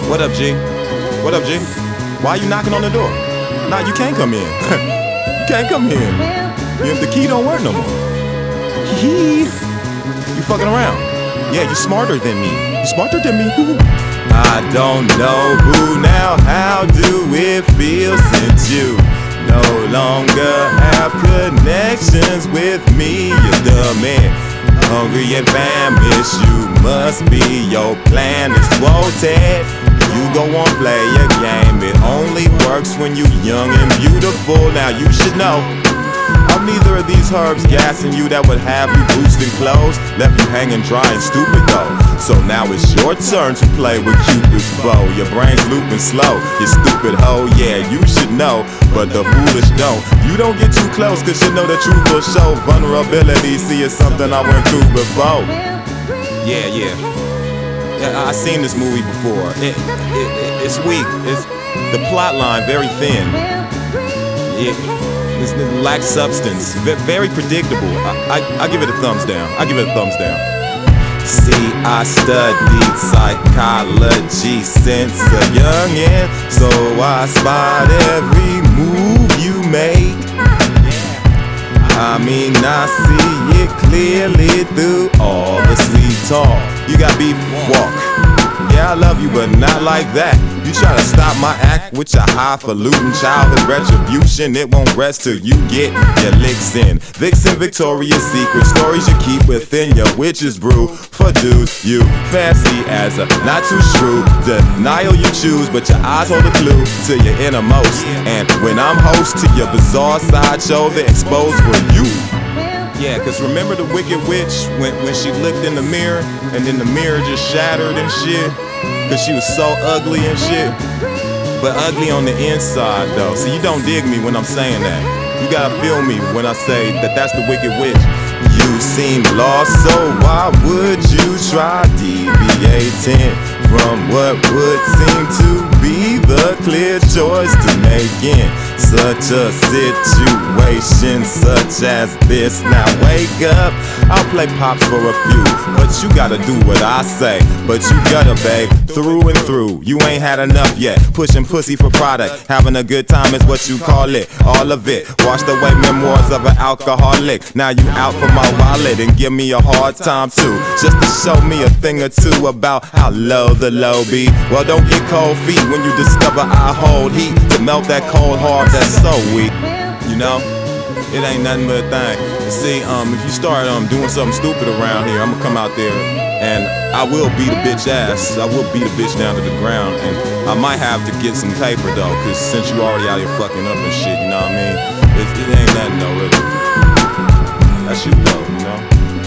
What up, G? What up, G? Why you knocking on the door? Nah, you can't come in. You can't come in. The key don't work no more. You fucking around. Yeah, you smarter than me. You smarter than me. I don't know, boo, now how do it feel since you no longer have connections with me? You're the man, hungry and famished. You must be, your plan is quoted. You go on, play a game. It only works when you young and beautiful. Now you should know I'm neither of these herbs gassing you that would have you boosting clothes, left you hanging dry and stupid though. So now it's your turn to play with Cupid's bow. Your brain's looping slow, you stupid hoe. Yeah, you should know, but the foolish don't. You don't get too close, cause you know the truth will show. Vulnerability, see, it's something I went through before. Yeah, I seen this movie before. It's weak. The plot line very thin. It lacks substance. Very predictable. I give it a thumbs down. See, I studied psychology since a youngin', so I spot every move you make. I mean, I see it clearly through all the sweet talk. You got beef, walk. Yeah, I love you, but not like that. You try to stop my act with your highfalutin childhood retribution. It won't rest till you get your licks in. Vixen, Victoria's Secret stories you keep within your witch's brew. For dudes you fancy as a not too shrewd denial you choose, but your eyes hold a clue to your innermost. And when I'm host to your bizarre sideshow, they're exposed for you. Yeah, cause remember the Wicked Witch when she looked in the mirror and then the mirror just shattered and shit? Cause she was so ugly and shit. But ugly on the inside though. See, you don't dig me when I'm saying that. You gotta feel me when I say that that's the Wicked Witch. You seem lost, so why would you try deviating from what would seem to be the clear choice to make in such a situation such as this? Now wake up, I'll play pops for a few, but you gotta do what I say. But you gotta, babe, through and through. You ain't had enough yet, pushing pussy for product. Having a good time is what you call it, all of it. Washed away memoirs of an alcoholic. Now you out for my wallet and give me a hard time too, just to show me a thing or two about how low the low be. Well, don't get cold feet when you discover I hold heat to melt that cold heart that's so weak. You know, it ain't nothing but a thing. See, if you start doing something stupid around here, I'ma come out there and I will beat a bitch ass. I will beat a bitch down to the ground, and I might have to get some paper though, cause since you already out here fucking up and shit, you know what I mean? It ain't nothing though, really. That's you though, you know?